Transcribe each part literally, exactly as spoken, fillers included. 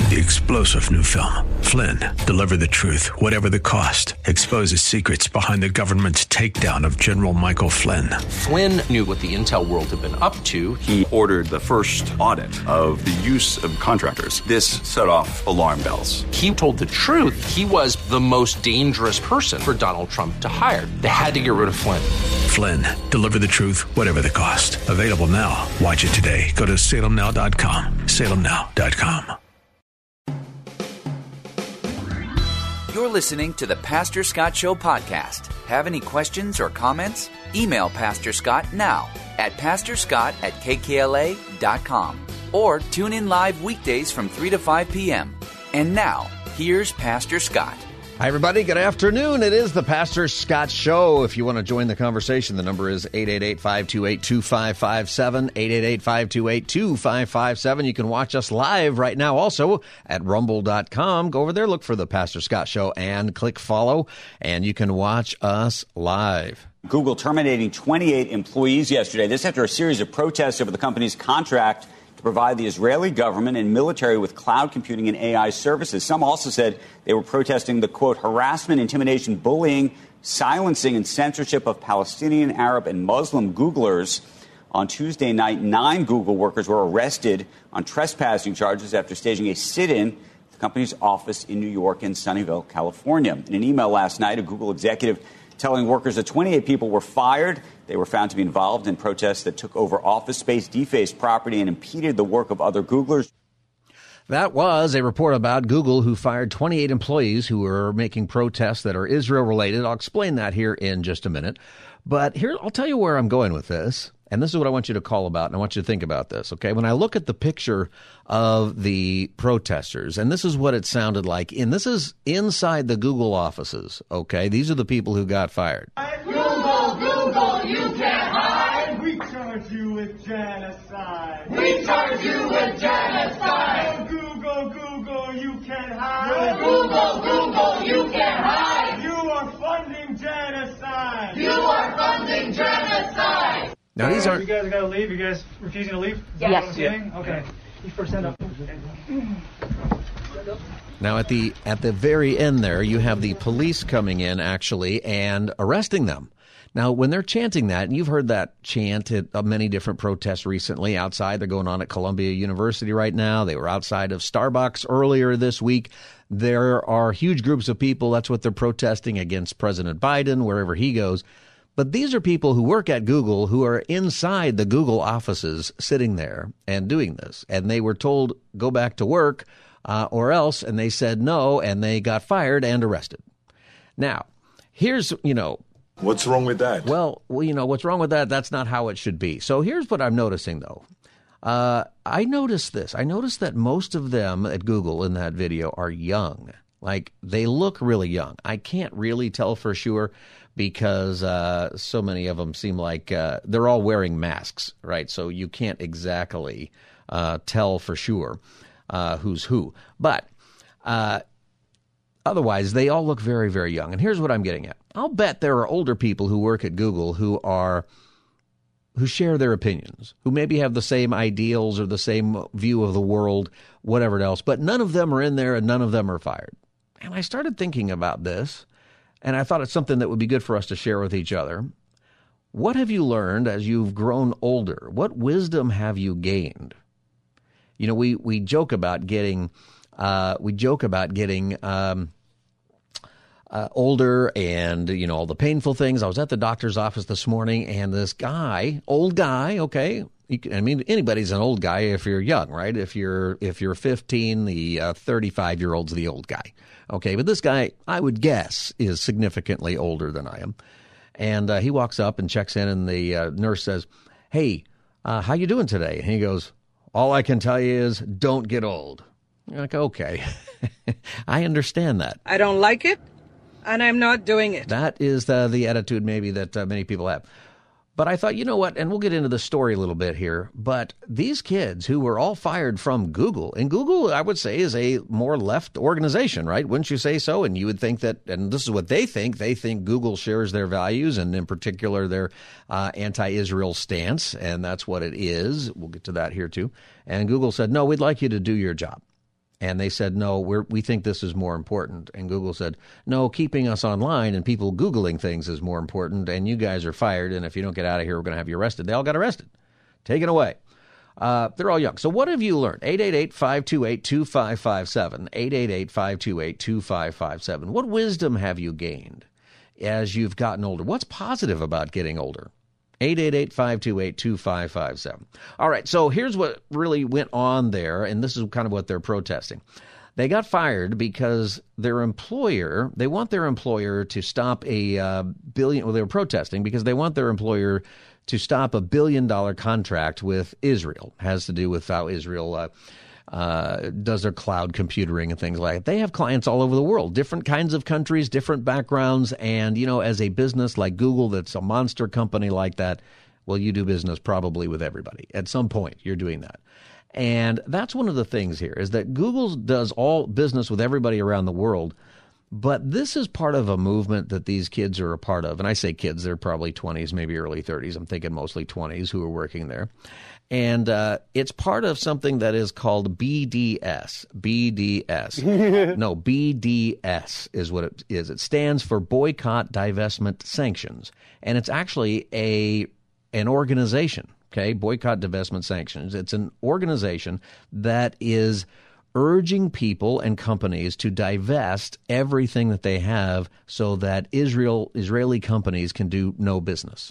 the explosive new film, Flynn, deliver the truth, whatever the cost, exposes secrets behind the government's takedown of General Michael Flynn. Flynn knew what the intel world had been up to. He ordered the first audit of the use of contractors. This set off alarm bells. He told the truth. He was the most dangerous person for Donald Trump to hire. They had to get rid of Flynn. Flynn, deliver the truth, whatever the cost. Available now. Watch it today. Go to salem now dot com. salem now dot com. You're listening to the Pastor Scott Show podcast. Have any questions or comments? Email Pastor Scott now at pastorscott at k k l a dot com or tune in live weekdays from three to five p.m. And now, here's Pastor Scott. Hi, everybody. Good afternoon. It is the Pastor Scott Show. If you want to join the conversation, the number is eight eight eight, five two eight, two five five seven, eight eight eight, five two eight, two five five seven. You can watch us live right now also at rumble dot com. Go over there, look for the Pastor Scott Show, and click follow, and you can watch us live. Google terminating twenty-eight employees yesterday. This after a series of protests over the company's contract to provide the Israeli government and military with cloud computing and A I services. Some also said they were protesting the, quote, harassment, intimidation, bullying, silencing, and censorship of Palestinian, Arab, and Muslim Googlers. On Tuesday night, nine Google workers were arrested on trespassing charges after staging a sit-in at the company's office in New York and Sunnyvale, California. In an email last night, a Google executive telling workers that twenty-eight people were fired. They were found to be involved in protests that took over office space, defaced property, and impeded the work of other Googlers. That was a report about Google, who fired twenty-eight employees who were making protests that are Israel-related. I'll explain that here in just a minute. But here, I'll tell you where I'm going with this. And this is what I want you to call about, and I want you to think about this, okay? When I look at the picture of the protesters, and this is what it sounded like, and this is inside the Google offices, okay? These are the people who got fired. Google, Google, you can't hide. We charge you with genocide. We charge you with genocide. Google, Google, you can't hide. Google, Google, you can't hide. You are funding genocide. You are funding genocide. Now, these are You guys got to leave? You guys refusing to leave? Is Yes. that what I'm saying? Okay. You first stand up. Now, at the at the very end there, you have the police coming in, actually, and arresting them. Now, when they're chanting that, and you've heard that chant at uh, many different protests recently outside. They're going on at Columbia University right now. They were outside of Starbucks earlier this week. There are huge groups of people. That's what they're protesting against President Biden, wherever he goes. But these are people who work at Google who are inside the Google offices sitting there and doing this. And they were told, go back to work uh, or else. And they said no, and they got fired and arrested. Now, here's, you know. What's wrong with that? Well, well, you know, what's wrong with that? That's not how it should be. So here's what I'm noticing, though. Uh, I noticed this. I noticed that most of them at Google in that video are young. Like, they look really young. I can't really tell for sure, because uh, so many of them seem like uh, they're all wearing masks, right? So you can't exactly uh, tell for sure uh, who's who. But uh, otherwise, they all look very, very young. And here's what I'm getting at. I'll bet there are older people who work at Google who are who share their opinions, who maybe have the same ideals or the same view of the world, whatever else. But none of them are in there and none of them are fired. And I started thinking about this. And I thought it's something that would be good for us to share with each other. What have you learned as you've grown older? What wisdom have you gained? You know, we, we joke about getting uh, we joke about getting um, uh, older and, you know, all the painful things. I was at the doctor's office this morning, and this guy, old guy, okay. You can, I mean, anybody's an old guy if you're young, right? If you're if you're fifteen, the uh, thirty-five-year-old's the old guy. Okay, but this guy, I would guess, is significantly older than I am. And uh, he walks up and checks in, and the uh, nurse says, hey, uh, how you doing today? And he goes, all I can tell you is don't get old. You're like, okay, I understand that. I don't like it, and I'm not doing it. That is the, the attitude maybe that uh, many people have. But I thought, you know what, and we'll get into the story a little bit here, but these kids who were all fired from Google, and Google, I would say, is a more left organization, right? Wouldn't you say so? And you would think that, and this is what they think, they think Google shares their values, and in particular their uh, anti-Israel stance, and that's what it is. We'll get to that here too. And Google said, no, we'd like you to do your job. And they said, no, we're, we think this is more important. And Google said, no, keeping us online and people Googling things is more important, and you guys are fired, and if you don't get out of here, we're going to have you arrested. They all got arrested, taken away. Uh, they're all young. So what have you learned? eight eight eight, five two eight, two five five seven, eight eight eight, five two eight, two five five seven. What wisdom have you gained as you've gotten older? What's positive about getting older? eight eight eight, five two eight, two five five seven. All right, so here's what really went on there, and this is kind of what they're protesting. They got fired because their employer, they want their employer to stop a uh, billion, well, they were protesting because they want their employer to stop a billion-dollar contract with Israel. It has to do with how Israel uh, uh, does their cloud computing and things like that. They have clients all over the world, different kinds of countries, different backgrounds. And, you know, as a business like Google, that's a monster company like that, well, you do business probably with everybody. At some point, you're doing that. And that's one of the things here is that Google does all business with everybody around the world. But this is part of a movement that these kids are a part of. And I say kids, they're probably twenties, maybe early thirties. I'm thinking mostly twenties who are working there. And uh, it's part of something that is called B D S. B D S. No, B D S is what it is. It stands for Boycott, Divestment, Sanctions. And it's actually a an organization, okay? Boycott, Divestment, Sanctions. It's an organization that is urging people and companies to divest everything that they have so that Israel Israeli companies can do no business.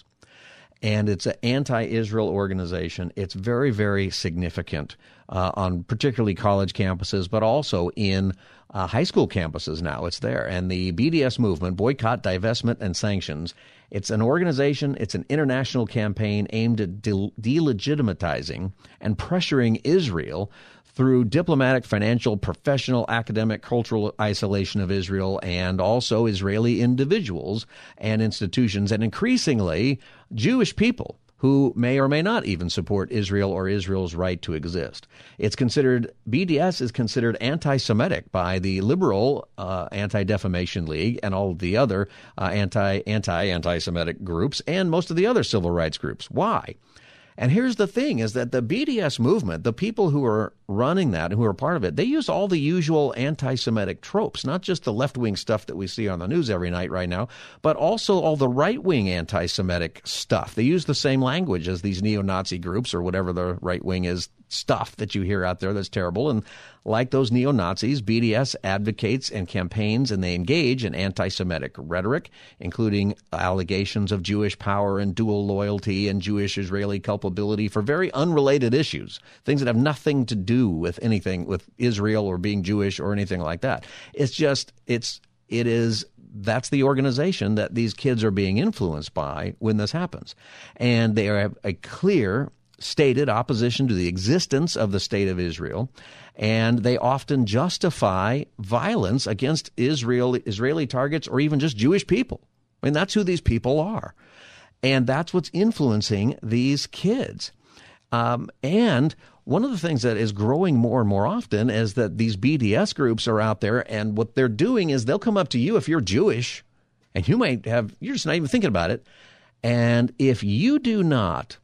And it's an anti-Israel organization. It's very, very significant uh, on particularly college campuses, but also in uh, high school campuses now. It's there. And the B D S movement, Boycott, Divestment, and Sanctions, it's an organization, it's an international campaign aimed at de- delegitimatizing and pressuring Israel through diplomatic, financial, professional, academic, cultural isolation of Israel, and also Israeli individuals and institutions, and increasingly Jewish people who may or may not even support Israel or Israel's right to exist. It's considered, B D S is considered anti-Semitic by the liberal uh, Anti-Defamation League and all of the other uh, anti, anti, anti-Semitic groups and most of the other civil rights groups. Why? And here's the thing is that the B D S movement, the people who are running that, who are part of it, they use all the usual anti-Semitic tropes, not just the left-wing stuff that we see on the news every night right now, but also all the right-wing anti-Semitic stuff. They use the same language as these neo-Nazi groups or whatever the right-wing is, stuff that you hear out there that's terrible. And like those neo-Nazis, B D S advocates and campaigns, and they engage in anti-Semitic rhetoric, including allegations of Jewish power and dual loyalty and Jewish-Israeli culpability for very unrelated issues, things that have nothing to do with anything with Israel or being Jewish or anything like that. It's just, it's, it is, that's the organization that these kids are being influenced by when this happens. And they have a clear stated opposition to the existence of the state of Israel, and they often justify violence against Israel, Israeli targets, or even just Jewish people. I mean, that's who these people are. And that's what's influencing these kids. Um, and one of the things that is growing more and more often is that these B D S groups are out there, and what they're doing is they'll come up to you if you're Jewish, and you might have, you're just not even thinking about it. And if you do not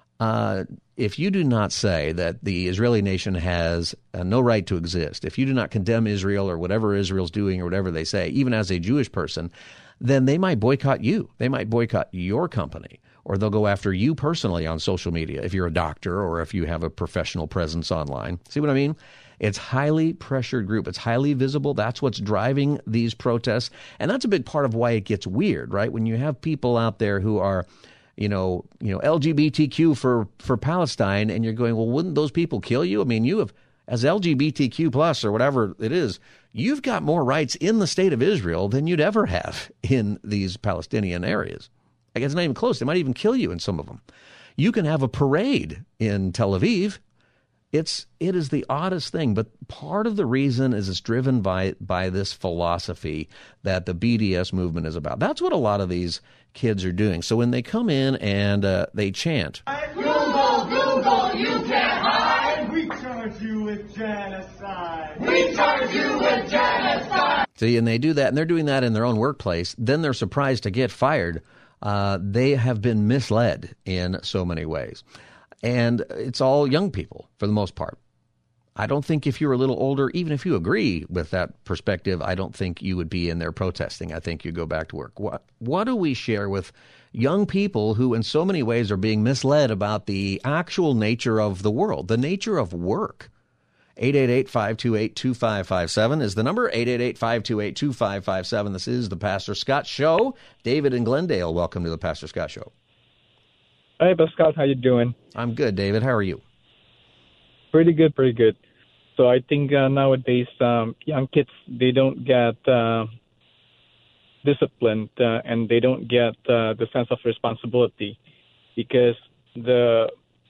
Uh, if you do not say that the Israeli nation has uh, no right to exist, if you do not condemn Israel or whatever Israel's doing or whatever they say, even as a Jewish person, then they might boycott you. They might boycott your company, or they'll go after you personally on social media if you're a doctor or if you have a professional presence online. See what I mean? It's highly pressured group. It's highly visible. That's what's driving these protests. And that's a big part of why it gets weird, right? When you have people out there who are you know, you know, L G B T Q for, for Palestine, and you're going, well, wouldn't those people kill you? I mean, you have, as L G B T Q plus or whatever it is, you've got more rights in the state of Israel than you'd ever have in these Palestinian areas. I guess it's not even close. They might even kill you in some of them. You can have a parade in Tel Aviv. It's, it is the oddest thing, but part of the reason is it's driven by, by this philosophy that the B D S movement is about. That's what a lot of these kids are doing. So when they come in and uh, they chant, Google, Google, you can't hide. We charge you with genocide. We charge you with genocide. See, and they do that, and they're doing that in their own workplace. Then they're surprised to get fired. Uh, they have been misled in so many ways. And it's all young people for the most part. I don't think if you're a little older, even if you agree with that perspective, I don't think you would be in there protesting. I think you go back to work. What what do we share with young people who in so many ways are being misled about the actual nature of the world, the nature of work? eight eight eight, five two eight, two five five seven is the number, eight eight eight, five two eight, two five five seven. This is the Pastor Scott Show. David in Glendale, welcome to the Pastor Scott Show. Hey, Pastor Scott, how you doing? I'm good, David. How are you? Pretty good, pretty good. So I think uh, nowadays um, young kids, they don't get uh, disciplined uh, and they don't get uh, the sense of responsibility because the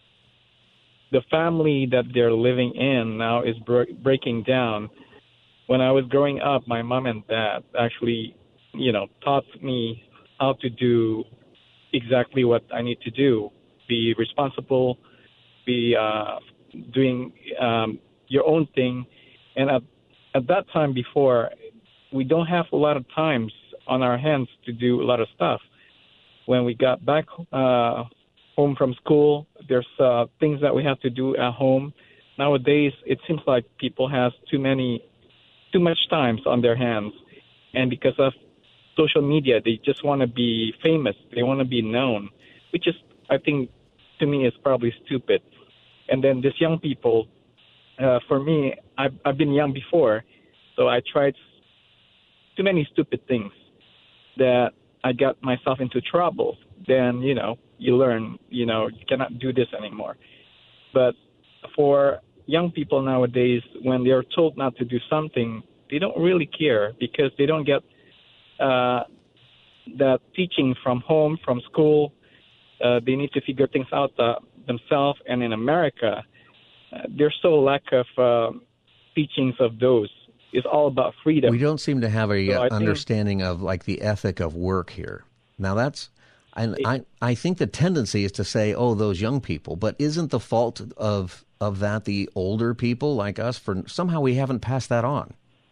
the family that they're living in now is bro- breaking down. When I was growing up, my mom and dad actually, you know, taught me how to do exactly what I need to do, be responsible, be uh, doing um, your own thing. And at, at that time before, we don't have a lot of times on our hands to do a lot of stuff. When we got back uh, home from school, there's uh, things that we have to do at home. Nowadays, it seems like people have too many, too much times on their hands. And because of social media, they just want to be famous. They want to be known, which is, I think, to me, is probably stupid. And then these young people, uh, for me, I've, I've been young before, so I tried too many stupid things that I got myself into trouble. Then, you know, you learn, you know, you cannot do this anymore. But for young people nowadays, when they're told not to do something, they don't really care because they don't get uh, that teaching from home, from school. Uh, they need to figure things out uh, themselves. And in America, uh, there's so lack of uh, teachings of those. It's all about freedom. We don't seem to have a so uh, understanding think, of like the ethic of work here. Now that's, I, I I think the tendency is to say, oh, those young people, but isn't the fault of of that the older people like us? For somehow we haven't passed that on.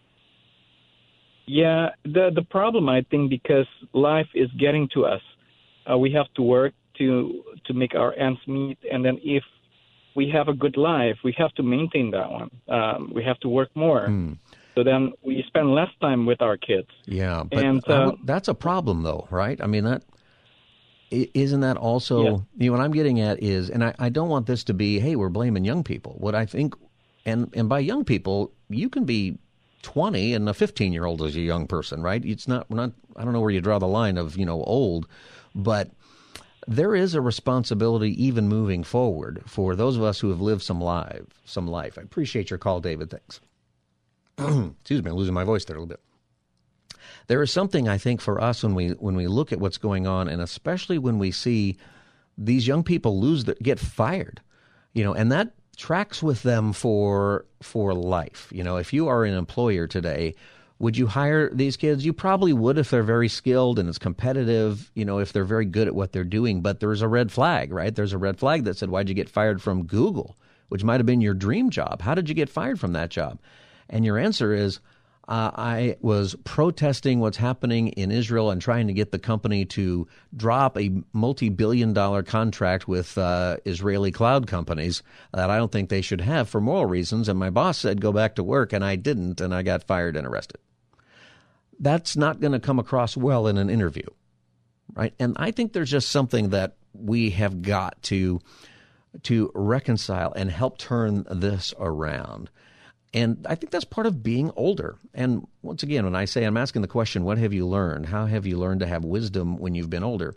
Yeah, the the problem, I think, because life is getting to us. Uh, we have to work to to make our ends meet, and then if we have a good life, we have to maintain that one. Um, we have to work more. Mm. So then we spend less time with our kids. Yeah, but and, uh, would, that's a problem, though, right? I mean, that isn't that also, yeah. you know, what I'm getting at is, and I, I don't want this to be, hey, we're blaming young people. What I think, and, and by young people, you can be twenty and a fifteen-year-old is a young person, right? It's not, we're not, I don't know where you draw the line of, you know, old, but there is a responsibility even moving forward for those of us who have lived some life, some life. I appreciate your call, David. Thanks. Excuse me, I'm losing my voice there a little bit. There is something, I think, for us when we when we look at what's going on, and especially when we see these young people lose their, get fired, you know, and that tracks with them for for life. You know, if you are an employer today, would you hire these kids? You probably would if they're very skilled and it's competitive, you know, if they're very good at what they're doing. But there's a red flag, right? There's a red flag that said, why'd you get fired from Google, which might have been your dream job? How did you get fired from that job? And your answer is, uh, I was protesting what's happening in Israel and trying to get the company to drop a multi-billion dollar contract with uh, Israeli cloud companies that I don't think they should have for moral reasons. And my boss said, go back to work, and I didn't, and I got fired and arrested. That's not going to come across well in an interview, right? And I think there's just something that we have got to to reconcile and help turn this around. And I think that's part of being older. And once again, when I say I'm asking the question, what have you learned? How have you learned to have wisdom when you've been older?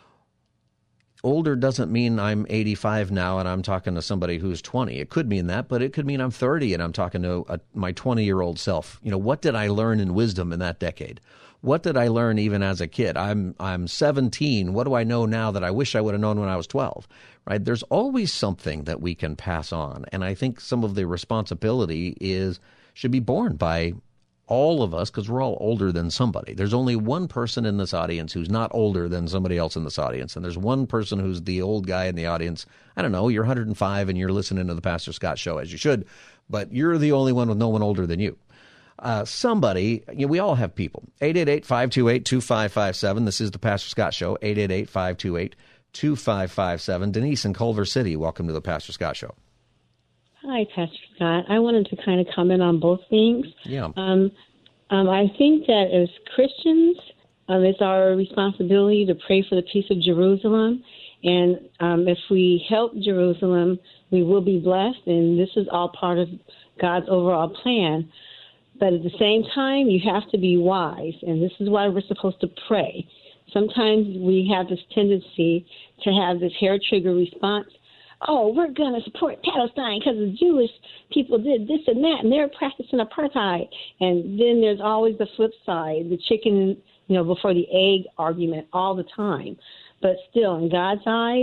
Older doesn't mean I'm eighty-five now and I'm talking to somebody who's twenty. It could mean that, but it could mean I'm thirty and I'm talking to a, my twenty-year-old self. You know, what did I learn in wisdom in that decade? What did I learn even as a kid? I'm I'm seventeen. What do I know now that I wish I would have known when I was twelve? Right? There's always something that we can pass on. And I think some of the responsibility is should be borne by all of us because we're all older than somebody. There's only one person in this audience who's not older than somebody else in this audience. And there's one person who's the old guy in the audience. I don't know, you're one hundred five and you're listening to the Pastor Scott Show, as you should, but you're the only one with no one older than you. Uh, somebody, you know, we all have people. eight eight eight, five two eight, two five five seven. This is the Pastor Scott Show, eight eight eight, five two eight, two five five seven. Denise in Culver City, welcome to the Pastor Scott Show. Hi, Pastor Scott. I wanted to kind of comment on both things. Yeah. Um, um, I think that as Christians, um, it's our responsibility to pray for the peace of Jerusalem. And um, if we help Jerusalem, we will be blessed. And this is all part of God's overall plan. But at the same time, you have to be wise. And this is why we're supposed to pray. Sometimes we have this tendency to have this hair trigger response. Oh, we're going to support Palestine because the Jewish people did this and that, and they're practicing apartheid. And then there's always the flip side, the chicken, you know, before the egg argument all the time. But still, in God's eyes,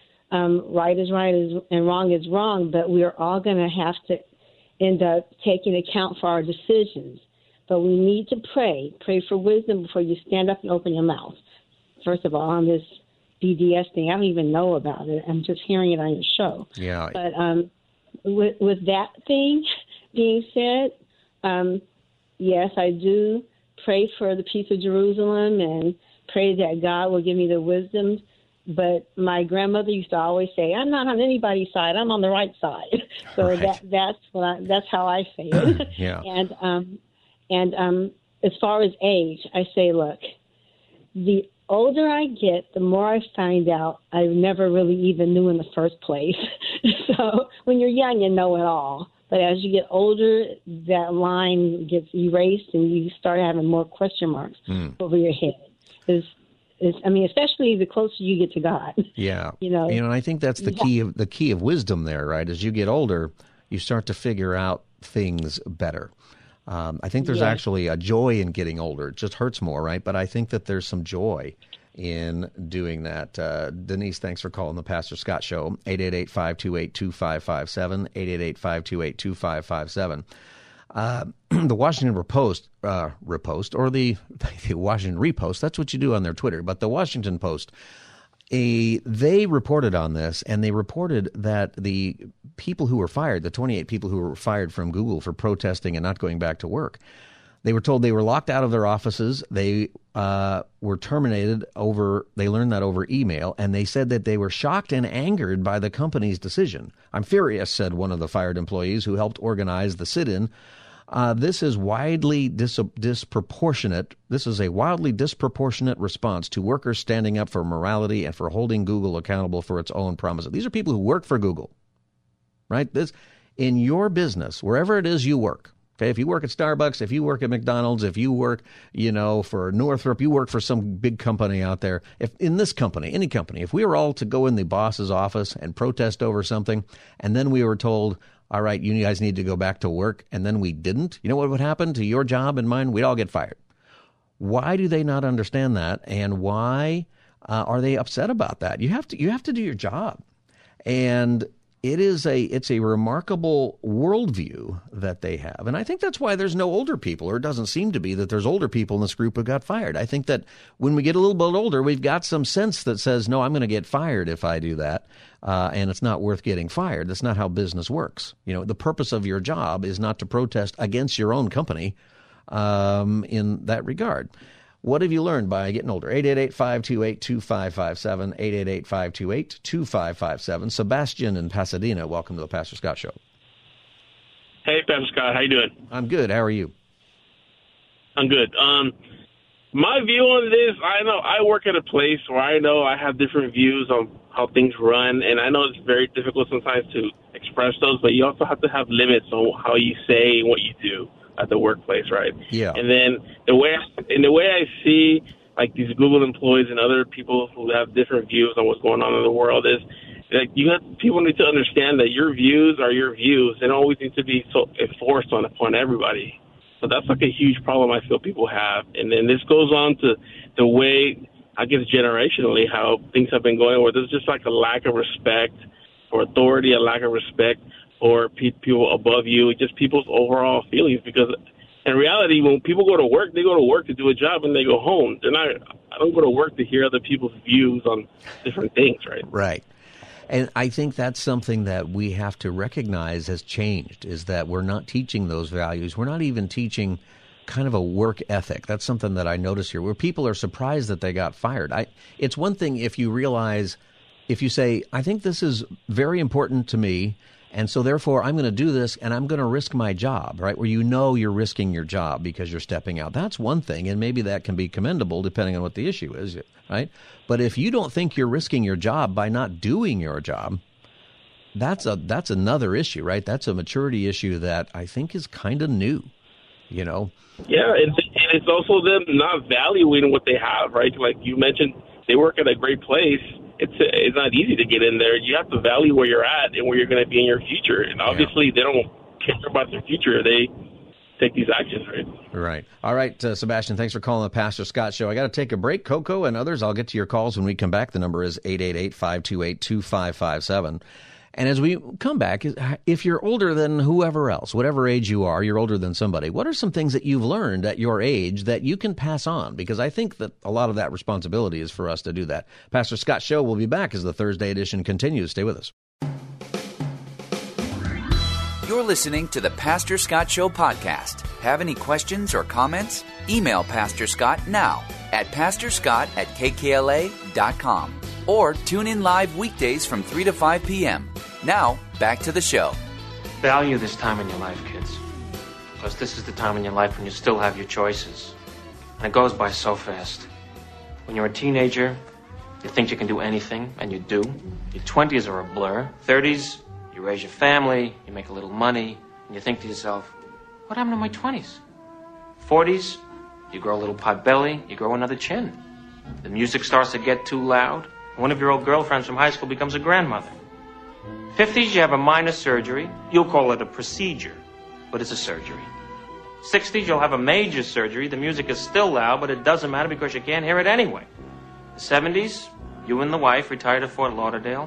um, right is right and wrong is wrong, but we are all going to have to end up taking account for our decisions. But we need to pray. Pray for wisdom before you stand up and open your mouth. First of all, on this B D S thing, I don't even know about it. I'm just hearing it on your show. Yeah. But um, with, with that thing being said, um, yes, I do pray for the peace of Jerusalem and pray that God will give me the wisdom. But my grandmother used to always say, "I'm not on anybody's side. I'm on the right side." So right. that that's what I, that's how I feel. Yeah. And um, and um, as far as age, I say, look, the older I get, the more I find out I never really even knew in the first place. So when you're young, you know it all. But as you get older, that line gets erased and you start having more question marks mm. over your head. It's, it's, I mean, especially the closer you get to God. Yeah. You know, you know, and I think that's the yeah. key of the key of wisdom there, right? As you get older, you start to figure out things better. Um, I think there's yes. actually a joy in getting older. It just hurts more, right? But I think that there's some joy in doing that. Uh, Denise, thanks for calling the Pastor Scott Show, eight eight eight, five two eight, two five five seven, eight eight eight, five two eight, two five five seven. Uh, the Washington Post, uh, repost, or the, the Washington Repost, that's what you do on their Twitter, but the Washington Post, a, they reported on this, and they reported that the people who were fired, the twenty-eight people who were fired from Google for protesting and not going back to work, they were told they were locked out of their offices. They uh, were terminated over, they learned that over email, and they said that they were shocked and angered by the company's decision. "I'm furious," said one of the fired employees who helped organize the sit-in. Uh, this is widely dis- disproportionate. This is a wildly disproportionate response to workers standing up for morality and for holding Google accountable for its own promises. These are people who work for Google, right? This, in your business, wherever it is you work. Okay, if you work at Starbucks, if you work at McDonald's, if you work, you know, for Northrop, you work for some big company out there. If in this company, any company, if we were all to go in the boss's office and protest over something, and then we were told, all right, you guys need to go back to work, and then we didn't, you know what would happen to your job and mine? We'd all get fired. Why do they not understand that, and why uh, are they upset about that? You have to you have to do your job, and it is a it's a remarkable worldview that they have, and I think that's why there's no older people, or it doesn't seem to be that there's older people in this group who got fired. I think that when we get a little bit older, we've got some sense that says, no, I'm going to get fired if I do that. Uh, and it's not worth getting fired. That's not how business works. You know, the purpose of your job is not to protest against your own company um, in that regard. What have you learned by getting older? eight eight eight, five two eight, two five five seven, eight eight eight, five two eight, two five five seven. Sebastian in Pasadena, welcome to the Pastor Scott Show. Hey, Pastor Scott, how you doing? I'm good. How are you? I'm good. Um, my view on this, I know I work at a place where I know I have different views on how things run, and I know it's very difficult sometimes to express those, but you also have to have limits on how you say what you do at the workplace, right? Yeah. And then the way, in the way I see like these Google employees and other people who have different views on what's going on in the world is like you have people need to understand that your views are your views and always need to be so enforced on upon everybody. So that's like a huge problem I feel people have. And then this goes on to the way, I guess generationally, how things have been going, where there's just like a lack of respect for authority, a lack of respect for pe- people above you, just people's overall feelings. Because in reality, when people go to work, they go to work to do a job and they go home. They're not, I don't go to work to hear other people's views on different things, right? Right. And I think that's something that we have to recognize has changed, is that we're not teaching those values. We're not even teaching kind of a work ethic. That's something that I notice here, where people are surprised that they got fired. I, it's one thing if you realize, if you say, I think this is very important to me, And so therefore, I'm going to do this and I'm going to risk my job, right? Where you know you're risking your job because you're stepping out. That's one thing, and maybe that can be commendable depending on what the issue is, right? But if you don't think you're risking your job by not doing your job, that's a that's another issue, right? That's a maturity issue that I think is kind of new, you know? Yeah, and, and it's also them not valuing what they have, right? Like you mentioned, they work at a great place. It's it's not easy to get in there. You have to value where you're at and where you're going to be in your future. And obviously, yeah. they don't care about their future. They take these actions, right? Right. All right, uh, Sebastian, thanks for calling the Pastor Scott Show. I got to take a break. Coco and others, I'll get to your calls when we come back. The number is eight eight eight, five two eight, two five five seven. And as we come back, if you're older than whoever else, whatever age you are, you're older than somebody, what are some things that you've learned at your age that you can pass on? Because I think that a lot of that responsibility is for us to do that. Pastor Scott Show will be back as the Thursday edition continues. Stay with us. You're listening to the Pastor Scott Show podcast. Have any questions or comments? Email Pastor Scott now at pastorscott at k k l a dot com or tune in live weekdays from three to five p.m. Now, back to the show. Value this time in your life, kids. Because this is the time in your life when you still have your choices. And it goes by so fast. When you're a teenager, you think you can do anything, and you do. Your twenties are a blur. thirties, you raise your family, you make a little money, and you think to yourself, what happened to my twenties? forties, you grow a little pot belly, you grow another chin. The music starts to get too loud. One of your old girlfriends from high school becomes a grandmother. fifties, you have a minor surgery. You'll call it a procedure, but it's a surgery. sixties, you'll have a major surgery. The music is still loud, but it doesn't matter because you can't hear it anyway. The seventies, you and the wife retire to Fort Lauderdale.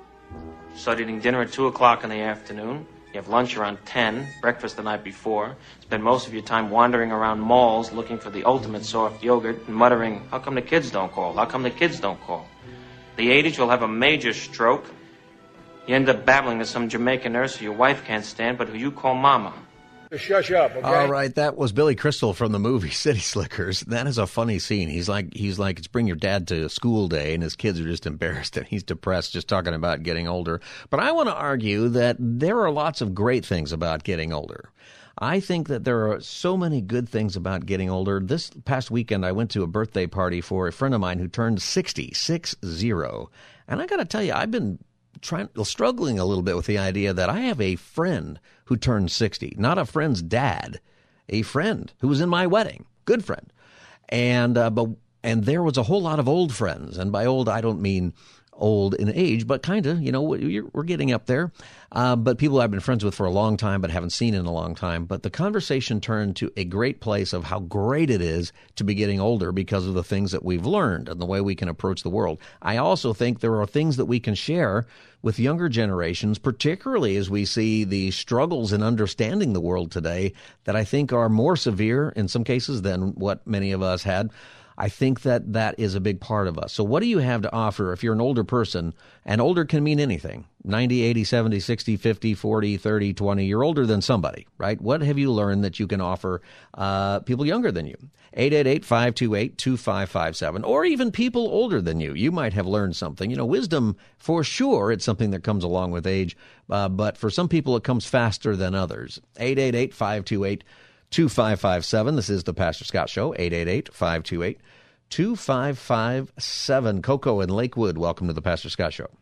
Start eating dinner at two o'clock in the afternoon. You have lunch around ten, breakfast the night before. Spend most of your time wandering around malls looking for the ultimate soft yogurt and muttering, how come the kids don't call? How come the kids don't call? The eighties, you'll have a major stroke. You end up babbling to some Jamaican nurse who your wife can't stand, but who you call mama. Shush up, okay? All right, that was Billy Crystal from the movie City Slickers. That is a funny scene. He's like, he's like, it's bring your dad to school day, and his kids are just embarrassed, and he's depressed just talking about getting older. But I want to argue that there are lots of great things about getting older. I think that there are so many good things about getting older. This past weekend, I went to a birthday party for a friend of mine who turned sixty, six zero. And I got to tell you, I've been trying, struggling a little bit with the idea that I have a friend who turned sixty, not a friend's dad, a friend who was in my wedding, good friend. And, uh, but, and there was a whole lot of old friends. And by old, I don't mean old in age, but kind of, you know, we're getting up there. Uh, but people I've been friends with for a long time, but haven't seen in a long time. But the conversation turned to a great place of how great it is to be getting older because of the things that we've learned and the way we can approach the world. I also think there are things that we can share with younger generations, particularly as we see the struggles in understanding the world today that I think are more severe in some cases than what many of us had. I think that that is a big part of us. So what do you have to offer if you're an older person? And older can mean anything. ninety, eighty, seventy, sixty, fifty, forty, thirty, twenty. You're older than somebody, right? What have you learned that you can offer uh, people younger than you? eight eight eight, five two eight, two five five seven. Or even people older than you. You might have learned something. You know, wisdom, for sure, it's something that comes along with age. Uh, but for some people, it comes faster than others. eight eight eight, five two eight, two five five seven. This is the Pastor Scott Show. eight eight eight, five two eight, two five five seven. Coco in Lakewood, welcome to the Pastor Scott Show.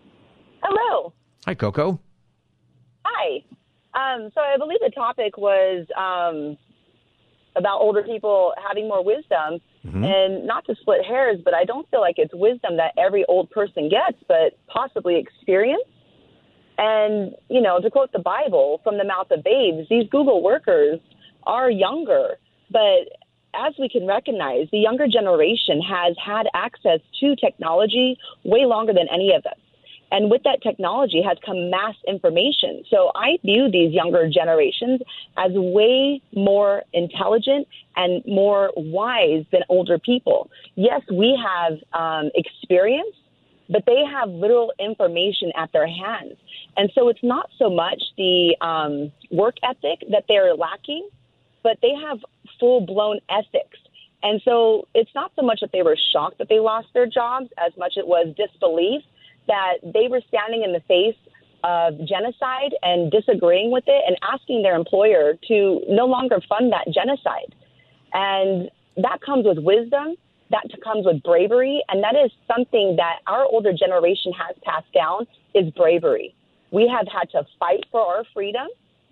Hello. Hi, Coco. Hi. Um, so I believe the topic was um, about older people having more wisdom, mm-hmm. and not to split hairs, but I don't feel like it's wisdom that every old person gets, but possibly experience. And, you know, to quote the Bible, from the mouth of babes, these Google workers are younger, but as we can recognize, the younger generation has had access to technology way longer than any of us. And with that technology has come mass information. So I view these younger generations as way more intelligent and more wise than older people. Yes, we have um, experience, but they have little information at their hands. And so it's not so much the um, work ethic that they're lacking, but they have full-blown ethics. And so it's not so much that they were shocked that they lost their jobs as much as it was disbelief that they were standing in the face of genocide and disagreeing with it and asking their employer to no longer fund that genocide. And that comes with wisdom, that comes with bravery, and that is something that our older generation has passed down is bravery. We have had to fight for our freedom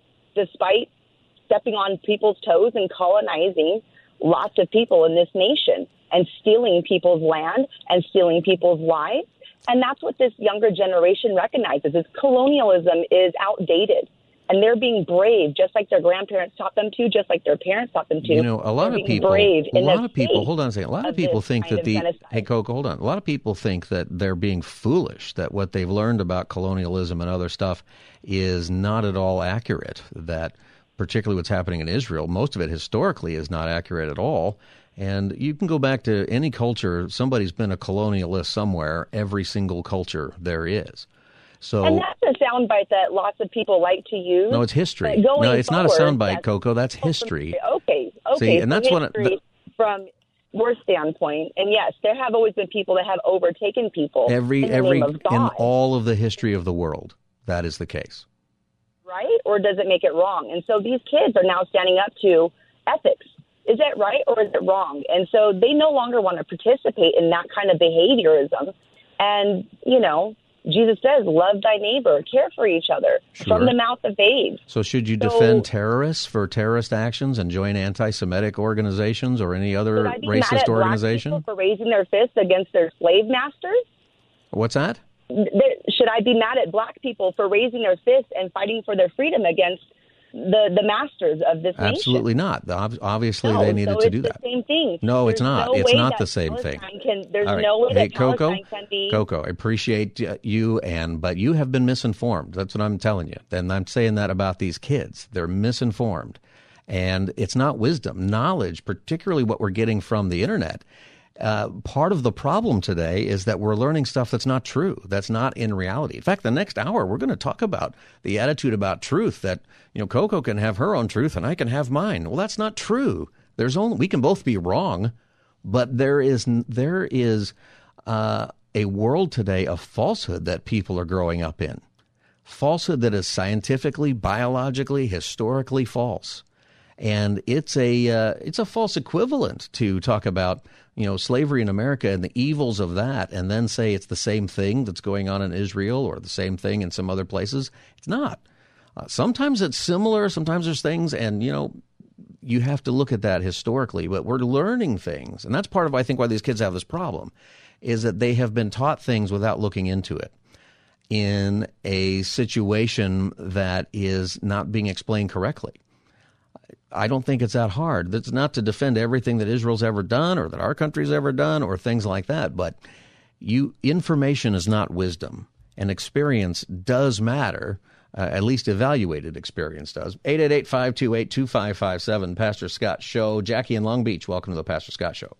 despite stepping on people's toes and colonizing lots of people in this nation and stealing people's land and stealing people's lives. And that's what this younger generation recognizes, is colonialism is outdated. And they're being brave, just like their grandparents taught them to, just like their parents taught them to. You know, a lot they're of people, brave a in lot the of people, face hold on a second, a lot of of people this think kind that of the, genocide. hey, Coco, hold on. A lot of people think that they're being foolish, that what they've learned about colonialism and other stuff is not at all accurate, that particularly what's happening in Israel, most of it historically is not accurate at all. And you can go back to any culture, somebody's been a colonialist somewhere, every single culture there is. So, and that's a soundbite that lots of people like to use. No, it's history. But going No, it's not a forward, soundbite, yes. Coco. That's history. Okay, okay. See, and so that's what history the, from your standpoint, and yes, there have always been people that have overtaken people every in the every name of God, in all of the history of the world. That is the case. right? Or does it make it wrong? And so these kids are now standing up to ethics. Is that right or is it wrong? And so they no longer want to participate in that kind of behaviorism. And, you know, Jesus says, love thy neighbor, care for each other, Sure. from the mouth of babes. So should you So- defend terrorists for terrorist actions and join anti-Semitic organizations or any other Should I be mad racist at black organization? people for raising their fists against their slave masters? What's that? Th- Should I be mad at black people for raising their fists and fighting for their freedom against the, the masters of this nation? Absolutely not. Ob- Obviously, No, they needed so to it's do the that. same thing. No, There's it's not. no It's way not that the same thing. Palestine Can, there's All right. no way Hey, that Coco, Palestine can be. Coco, I appreciate uh, you, and but you have been misinformed. That's what I'm telling you. And I'm saying that about these kids. They're misinformed. And it's not wisdom. Knowledge, particularly what we're getting from the internet, uh, part of the problem today is that we're learning stuff that's not true, that's not in reality. In fact, the next hour, we're going to talk about the attitude about truth, that, you know, Coco can have her own truth and I can have mine. Well, that's not true. There's only, we can both be wrong, but there is, there is uh, a world today of falsehood that people are growing up in. Falsehood that is scientifically, biologically, historically false. And it's a uh, it's a false equivalent to talk about, you know, slavery in America and the evils of that, and then say it's the same thing that's going on in Israel or the same thing in some other places. It's not. Uh, sometimes it's similar. Sometimes there's things, and, you know, you have to look at that historically. But we're learning things, and that's part of, I think, why these kids have this problem, is that they have been taught things without looking into it in a situation that is not being explained correctly. I don't think it's that hard. That's not to defend everything that Israel's ever done or that our country's ever done or things like that. But you, information is not wisdom, and experience does matter. Uh, at least evaluated experience does. eight eight eight, five two eight, two five five seven, Pastor Scott Show. Jackie in Long Beach, welcome to the Pastor Scott Show.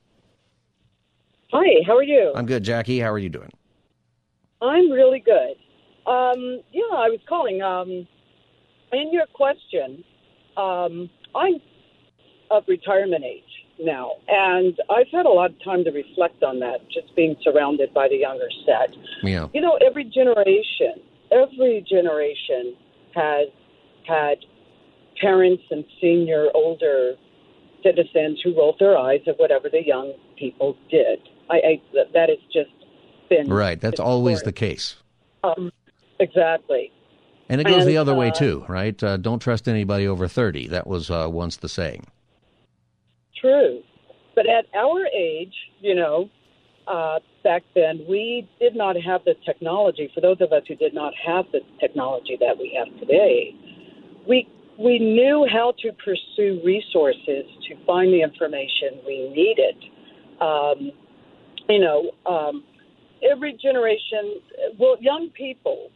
Hi, how are you? I'm good, Jackie. How are you doing? I'm really good. Um, yeah, I was calling. Um, in your question, um, I'm of retirement age now, and I've had a lot of time to reflect on that, just being surrounded by the younger set. Yeah. You know, every generation, every generation has had parents and senior, older citizens who rolled their eyes at whatever the young people did. I, I that has just been Right. That's always the case. Um, exactly. And it goes And, the other way, uh, too, right? Uh, don't trust anybody over thirty. That was uh, once the saying. True. But at our age, you know, uh, back then, we did not have the technology. For those of us who did not have the technology that we have today, we we knew how to pursue resources to find the information we needed. Um, you know, um, every generation, well, young people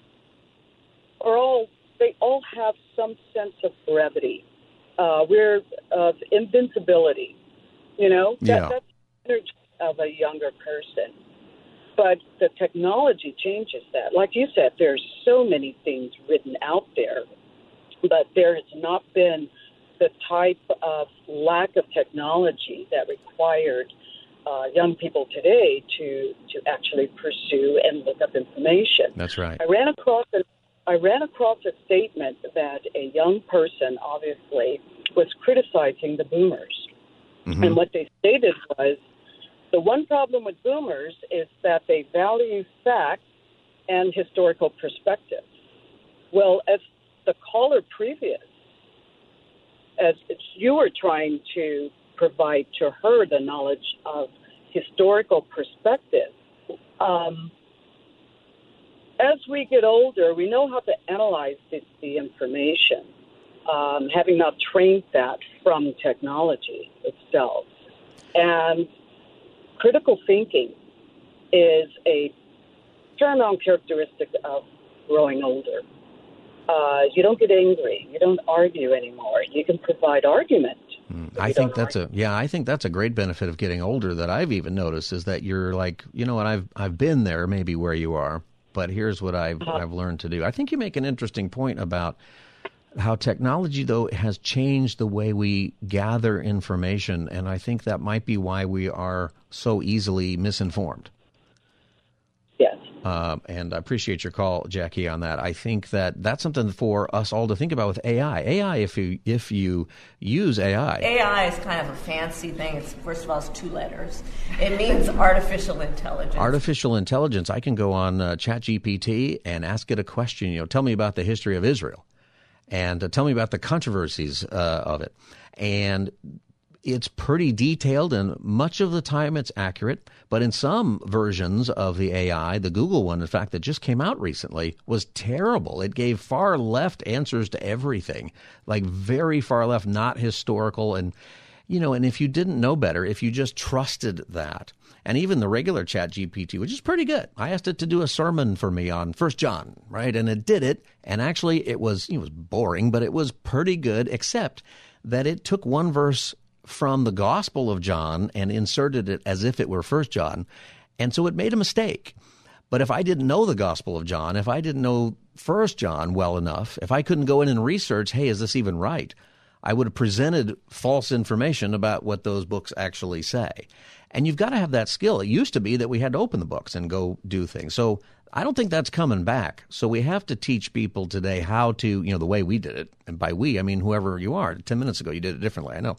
are all, they all have some sense of brevity. Uh, we're of invincibility, you know? That, Yeah. That's the energy of a younger person. But the technology changes that. Like you said, there's so many things written out there, but there has not been the type of lack of technology that required uh, young people today to, to actually pursue and look up information. That's right. I ran across an I ran across a statement that a young person obviously was criticizing the boomers. Mm-hmm. And what they stated was, the one problem with boomers is that they value facts and historical perspective. Well, as the caller previous, as you were trying to provide to her the knowledge of historical perspective, um, as we get older, we know how to analyze the, the information, um, having not trained that from technology itself. And critical thinking is a paramount characteristic of growing older. Uh, you don't get angry. You don't argue anymore. You can provide argument. Mm, I think that's argue. a yeah. I think that's a great benefit of getting older that I've even noticed is that you're like, you know what, I've I've been there maybe where you are, but here's what I've uh-huh. I've learned to do. I think you make an interesting point about how technology though has changed the way we gather information, and I think that might be why we are so easily misinformed. Yes. Uh, and I appreciate your call, Jackie, on that. I think that that's something for us all to think about with A I. A I, if you if you use A I. A I is kind of a fancy thing. It's, first of all, it's two letters. It means artificial intelligence. Artificial intelligence. I can go on uh, ChatGPT and ask it a question. You know, tell me about the history of Israel, and uh, tell me about the controversies uh, of it. And it's pretty detailed, and much of the time it's accurate. But in some versions of the A I, the Google one, in fact, that just came out recently, was terrible. It gave far left answers to everything, like very far left, not historical. And, you know, and if you didn't know better, if you just trusted that, and even the regular ChatGPT, which is pretty good. I asked it to do a sermon for me on First John, right? And it did it. And actually, it was, it was boring, but it was pretty good, except that it took one verse from the Gospel of John and inserted it as if it were First John, and so it made a mistake. But if I didn't know the Gospel of John, if I didn't know First John well enough, if I couldn't go in and research, hey, is this even right? I would have presented false information about what those books actually say. And you've got to have that skill. It used to be that we had to open the books and go do things. So I don't think that's coming back. So we have to teach people today how to, you know, the way we did it. And by we, I mean whoever you are. Ten minutes ago, you did it differently, I know.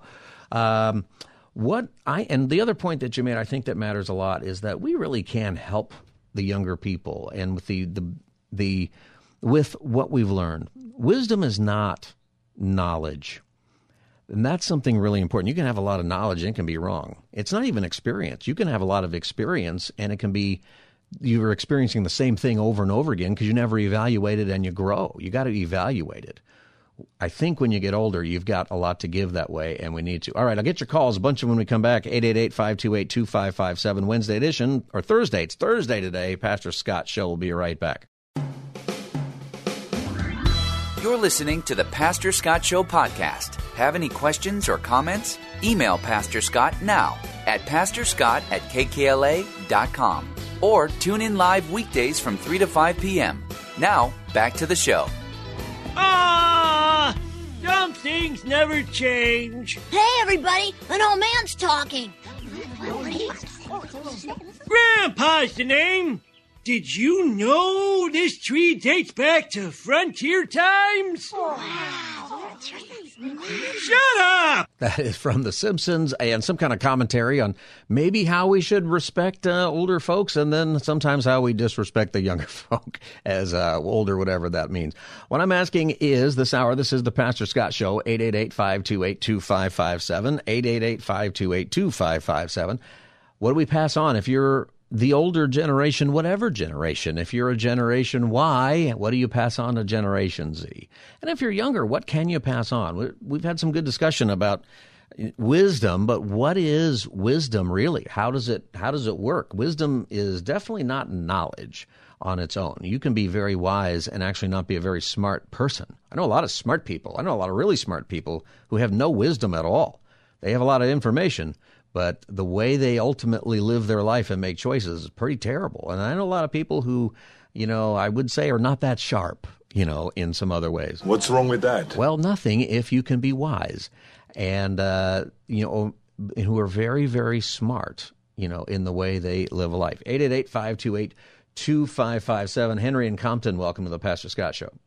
Um, what I and the other point that you made, I think that matters a lot, is that we really can help the younger people, and with the the the with what we've learned. Wisdom is not knowledge, and that's something really important. You can have a lot of knowledge and it can be wrong. It's not even experience. You can have a lot of experience and it can be you're experiencing the same thing over and over again because you never evaluate it and you grow. You got to evaluate it. I think when you get older, you've got a lot to give that way, and we need to. All right, I'll get your calls, a bunch of them when we come back. eight eight eight, five two eight, two five five seven, Wednesday edition, or Thursday. It's Thursday today. Pastor Scott Show will be right back. You're listening to the Pastor Scott Show podcast. Have any questions or comments? Email Pastor Scott now at pastorscott at k k l a dot com or tune in live weekdays from three to five p.m. Now, back to the show. Ah, some things never change. Hey, everybody, an old man's talking. Grandpa's the name. Did you know this tree dates back to frontier times? Wow. Shut up! That is from The Simpsons, and some kind of commentary on maybe how we should respect uh, older folks, and then sometimes how we disrespect the younger folk as uh, older, whatever that means. What I'm asking is, this hour, this is the Pastor Scott Show, eight eight eight, five two eight, two five five seven, eight eight eight, five two eight, two five five seven. What do we pass on? If you're the older generation, whatever generation, if you're a Generation Y, what do you pass on to Generation Z? And if you're younger, what can you pass on? We've had some good discussion about wisdom, but what is wisdom really? How does it how does it work? Wisdom is definitely not knowledge on its own. You can be very wise and actually not be a very smart person. I know a lot of smart people. I know a lot of really smart people who have no wisdom at all. They have a lot of information, but the way they ultimately live their life and make choices is pretty terrible. And I know a lot of people who, you know, I would say are not that sharp, you know, in some other ways. What's wrong with that? Well, nothing if you can be wise. And, uh, you know, who are very, very smart, you know, in the way they live a life. eight eight eight, five two eight, two five five seven. Henry in Compton, welcome to the Pastor Scott Show.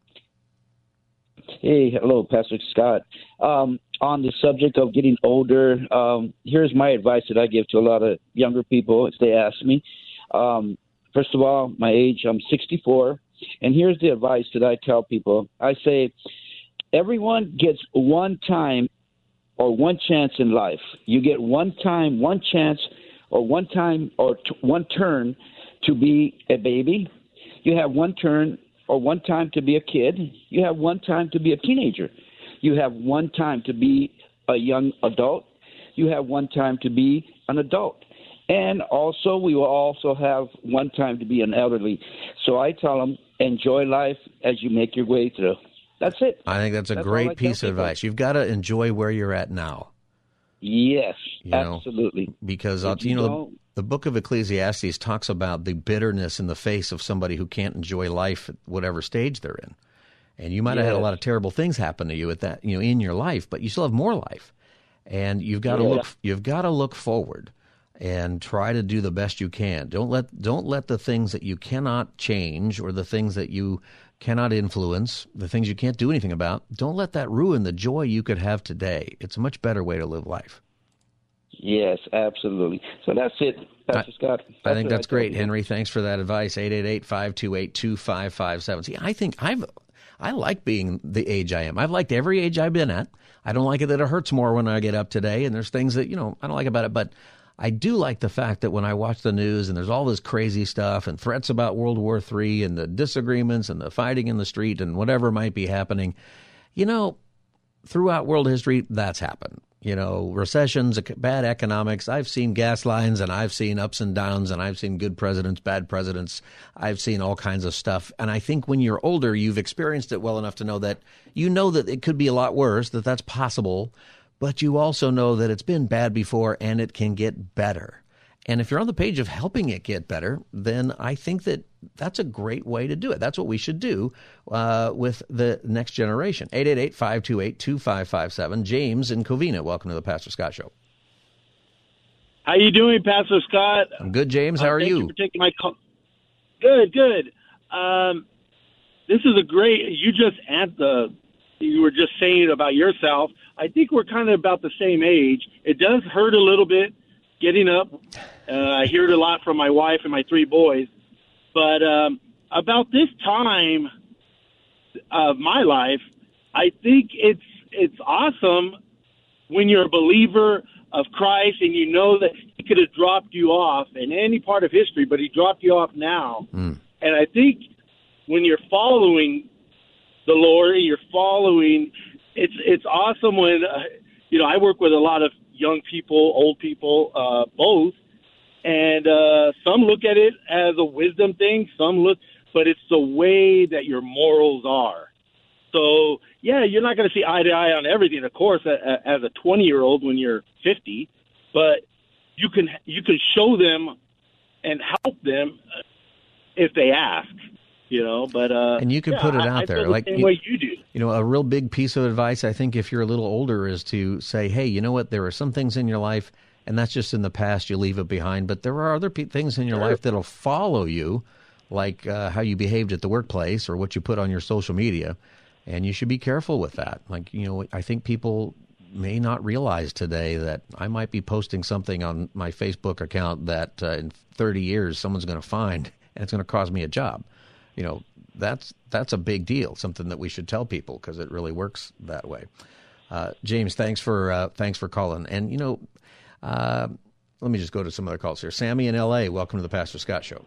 Hey, hello, Pastor Scott. Um, on the subject of getting older, um, here's my advice that I give to a lot of younger people if they ask me. Um, first of all, my age, I'm sixty-four. And here's the advice that I tell people. I say, everyone gets one time or one chance in life. You get one time, one chance, or one time or t- one turn to be a baby. You have one turn or one time to be a kid. You have one time to be a teenager. You have one time to be a young adult. You have one time to be an adult. And also, we will also have one time to be an elderly. So I tell them, enjoy life as you make your way through. That's it. I think that's a That's great all I piece tell of people. advice. You've got to enjoy where you're at now. Yes, You know, absolutely. Because, If I'll, you you know, don't- the book of Ecclesiastes talks about the bitterness in the face of somebody who can't enjoy life at whatever stage they're in. And you might have had a Yes. lot of terrible things happen to you at that, you know, in your life, but you still have more life. And you've got to Yeah. look you've got to look forward and try to do the best you can. Don't let don't let the things that you cannot change or the things that you cannot influence, the things you can't do anything about, don't let that ruin the joy you could have today. It's a much better way to live life. Yes, absolutely. So that's it, Pastor Scott. I think what that's tell great, people. Henry. Thanks for that advice. eight eight eight, five two eight, two five five seven. See, I think I've I like being the age I am. I've liked every age I've been at. I don't like it that it hurts more when I get up today, and there's things that, you know, I don't like about it, but I do like the fact that when I watch the news and there's all this crazy stuff and threats about World War Three and the disagreements and the fighting in the street and whatever might be happening, you know, throughout world history, that's happened. You know, recessions, bad economics. I've seen gas lines and I've seen ups and downs and I've seen good presidents, bad presidents. I've seen all kinds of stuff. And I think when you're older, you've experienced it well enough to know that you know that it could be a lot worse, that that's possible. But you also know that it's been bad before and it can get better. And if you're on the page of helping it get better, then I think that that's a great way to do it. That's what we should do uh, with the next generation. eight eight eight, five two eight, two five five seven. James in Covina, welcome to the Pastor Scott Show. How you doing, Pastor Scott? I'm good, James. How Uh, are thank you? you for taking my call. Good, good. Um, this is a great. You just at the. You were just saying about yourself. I think we're kind of about the same age. It does hurt a little bit getting up. Uh, I hear it a lot from my wife and my three boys. But um, about this time of my life, I think it's it's awesome when you're a believer of Christ and you know that he could have dropped you off in any part of history, but he dropped you off now. Mm. And I think when you're following the Lord, you're following, it's it's awesome when, uh, you know, I work with a lot of young people, old people, uh, both. And uh, some look at it as a wisdom thing, some look, but it's the way that your morals are. So, yeah, you're not going to see eye to eye on everything, of course, a- as a twenty-year-old when you're fifty, but you can you can show them and help them if they ask, you know. But uh, And you can yeah, put it I- out I there. feel the like same you, way you do. You know, a real big piece of advice, I think, if you're a little older, is to say, hey, you know what, there are some things in your life, and that's just in the past, you leave it behind, but there are other pe- things in your Sure. life that'll follow you, like uh, how you behaved at the workplace or what you put on your social media, and you should be careful with that. Like, you know, I think people may not realize today that I might be posting something on my Facebook account that uh, in thirty years someone's going to find, and it's going to cost me a job. You know, that's that's a big deal, something that we should tell people because it really works that way. Uh, James, thanks for uh, thanks for calling. And, you know, uh, let me just go to some other calls here. Sammy in L A, welcome to the Pastor Scott Show.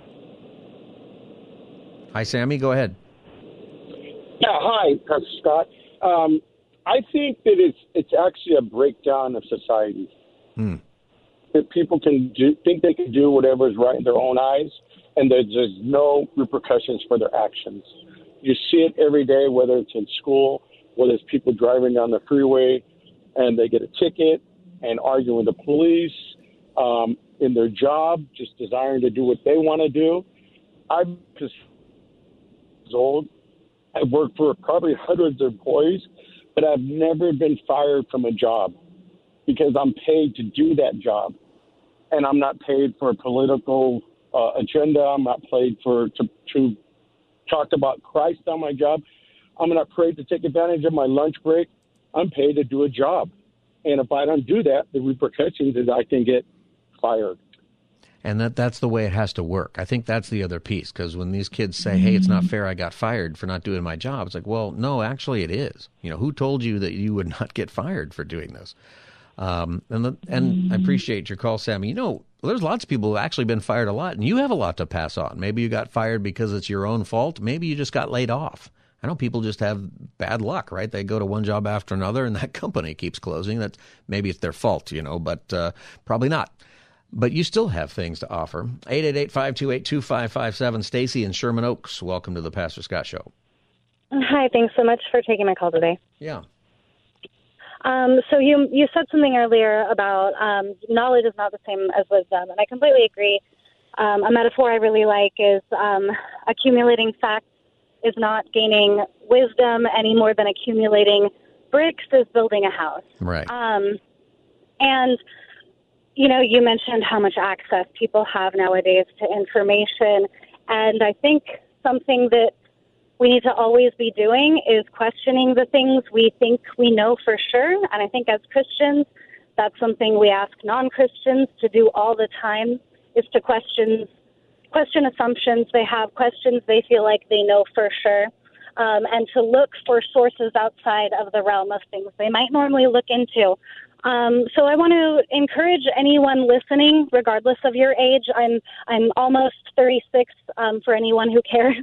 Hi, Sammy. Go ahead. Yeah, hi, Pastor Scott. Um, I think that it's it's actually a breakdown of society. Hmm. That people can do, think they can do whatever is right in their own eyes, and that there's no repercussions for their actions. You see it every day, whether it's in school, whether it's people driving down the freeway, and they get a ticket and arguing with the police, um, in their job, just desiring to do what they want to do. I'm just old. I've worked for probably hundreds of employees, but I've never been fired from a job because I'm paid to do that job. And I'm not paid for political uh, agenda. I'm not paid for to, to talk about Christ on my job. I'm not paid to take advantage of my lunch break. I'm paid to do a job. And if I don't do that, the repercussions is I can get fired. And that that's the way it has to work. I think that's the other piece, because when these kids say, hey, it's not fair I got fired for not doing my job, it's like, well, no, actually it is. You know, who told you that you would not get fired for doing this? Um, and the, and I appreciate your call, Sammy. You know, there's lots of people who have actually been fired a lot, and you have a lot to pass on. Maybe you got fired because it's your own fault. Maybe you just got laid off. I know people just have bad luck, right? They go to one job after another, and that company keeps closing. That maybe it's their fault, you know, but uh, probably not. But you still have things to offer. eight eight eight, five two eight, two five five seven. Stacy in Sherman Oaks, welcome to the Pastor Scott Show. Hi, thanks so much for taking my call today. Yeah. Um, so you you said something earlier about um, knowledge is not the same as wisdom, and I completely agree. Um, a metaphor I really like is um, accumulating facts is not gaining wisdom any more than accumulating bricks is building a house. Right. Um, and you know, you mentioned how much access people have nowadays to information, and I think something that we need to always be doing is questioning the things we think we know for sure. And I think as Christians, that's something we ask non-Christians to do all the time, is to question question assumptions they have, questions they feel like they know for sure, um, and to look for sources outside of the realm of things they might normally look into. Um, so I want to encourage anyone listening, regardless of your age. I'm I'm almost thirty-six. Um, for anyone who cares,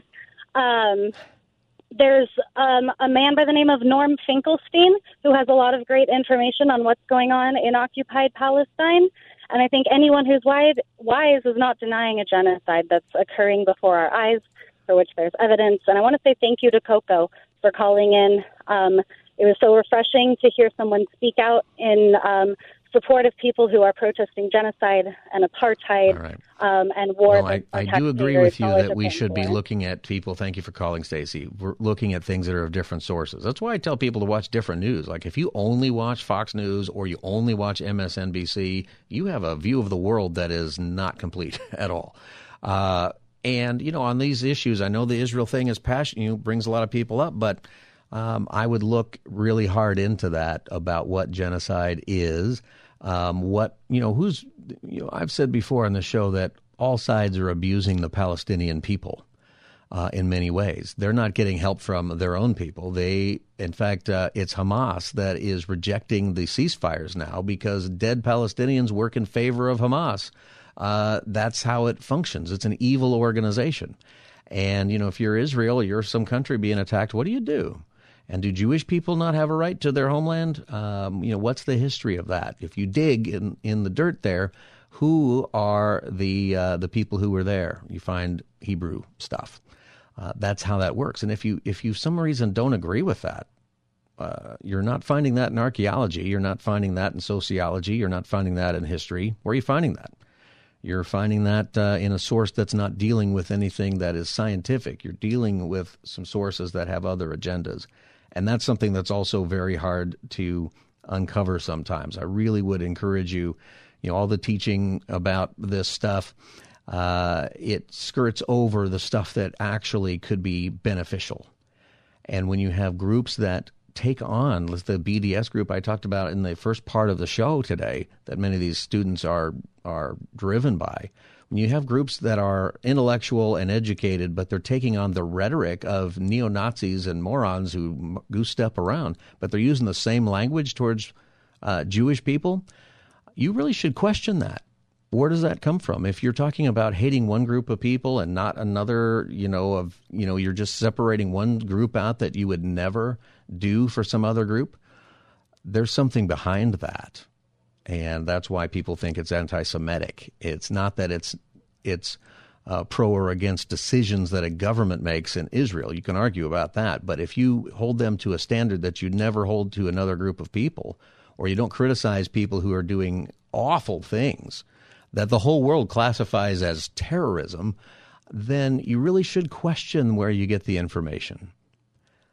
um, there's um, a man by the name of Norm Finkelstein who has a lot of great information on what's going on in occupied Palestine. And I think anyone who's wise, wise is not denying a genocide that's occurring before our eyes, for which there's evidence. And I want to say thank you to Coco for calling in. Um, It was so refreshing to hear someone speak out in um, support of people who are protesting genocide and apartheid right. um, and war. No, I, I do agree with you that we should be looking at people. Thank you for calling, Stacey. We're looking at things that are of different sources. That's why I tell people to watch different news. Like if you only watch Fox News or you only watch M S N B C, you have a view of the world that is not complete at all. Uh, and, you know, on these issues, I know the Israel thing is passion, you know, brings a lot of people up, but Um, I would look really hard into that about what genocide is, um, what, you know, who's, you know, I've said before on the show that all sides are abusing the Palestinian people uh, in many ways. They're not getting help from their own people. They, in fact, uh, it's Hamas that is rejecting the ceasefires now because dead Palestinians work in favor of Hamas. Uh, that's how it functions. It's an evil organization. And, you know, if you're Israel, you're some country being attacked, what do you do? And do Jewish people not have a right to their homeland? Um, you know, what's the history of that? If you dig in, in the dirt there, who are the uh, the people who were there? You find Hebrew stuff. Uh, that's how that works. And if you if you for some reason don't agree with that, uh, you're not finding that in archaeology. You're not finding that in sociology. You're not finding that in history. Where are you finding that? You're finding that uh, in a source that's not dealing with anything that is scientific. You're dealing with some sources that have other agendas. And that's something that's also very hard to uncover sometimes. I really would encourage you, you know, all the teaching about this stuff, uh, it skirts over the stuff that actually could be beneficial. And when you have groups that take on, the B D S group I talked about in the first part of the show today, that many of these students are are driven by, when you have groups that are intellectual and educated, but they're taking on the rhetoric of neo-Nazis and morons who goose step around, but they're using the same language towards uh, Jewish people, you really should question that. Where does that come from? If you're talking about hating one group of people and not another, you know, of, you know, you're just separating one group out that you would never do for some other group, there's something behind that. And that's why people think it's anti-Semitic. It's not that it's it's uh, pro or against decisions that a government makes in Israel. You can argue about that. But if you hold them to a standard that you never hold to another group of people, or you don't criticize people who are doing awful things that the whole world classifies as terrorism, then you really should question where you get the information.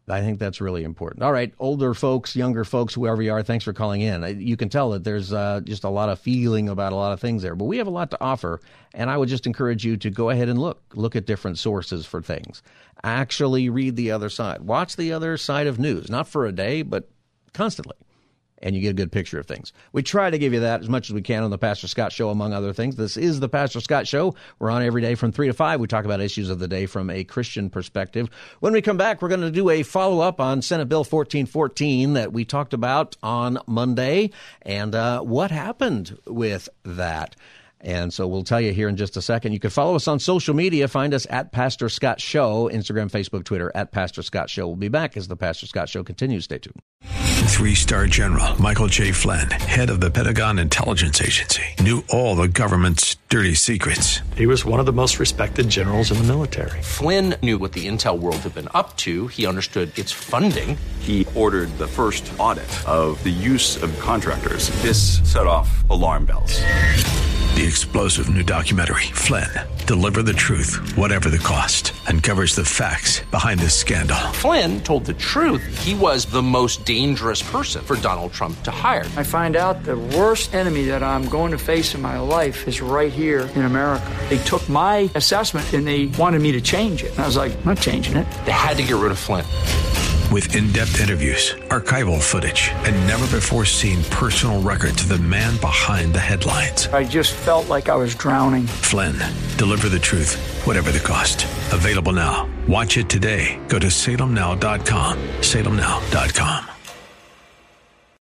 I think that's really important. All right, older folks, younger folks, whoever you are, thanks for calling in. You can tell that there's uh, just a lot of feeling about a lot of things there, but we have a lot to offer, and I would just encourage you to go ahead and look. Look at different sources for things. Actually read the other side. Watch the other side of news, not for a day, but constantly. And you get a good picture of things. We try to give you that as much as we can on the Pastor Scott Show, among other things. This is the Pastor Scott Show. We're on every day from three to five. We talk about issues of the day from a Christian perspective. When we come back, we're going to do a follow-up on Senate Bill fourteen fourteen that we talked about on Monday, and uh, what happened with that. And so we'll tell you here in just a second. You can follow us on social media. Find us at Pastor Scott Show, Instagram, Facebook, Twitter, at Pastor Scott Show. We'll be back as the Pastor Scott Show continues. Stay tuned. Three-star General Michael J. Flynn, head of the Pentagon Intelligence Agency, knew all the government's dirty secrets. He was one of the most respected generals in the military. Flynn knew what the intel world had been up to. He understood its funding. He ordered the first audit of the use of contractors. This set off alarm bells. The explosive new documentary, Flynn, Deliver the Truth, Whatever the Cost, uncovers the facts behind this scandal. Flynn told the truth. He was the most dangerous person for Donald Trump to hire. I find out the worst enemy that I'm going to face in my life is right here in America. They took my assessment and they wanted me to change it. And I was like, I'm not changing it. They had to get rid of Flynn. With in-depth interviews, archival footage, and never-before-seen personal records of the man behind the headlines. I just felt like I was drowning. Flynn, Deliver the Truth, Whatever the Cost. Available now. Watch it today. Go to salem now dot com. salem now dot com.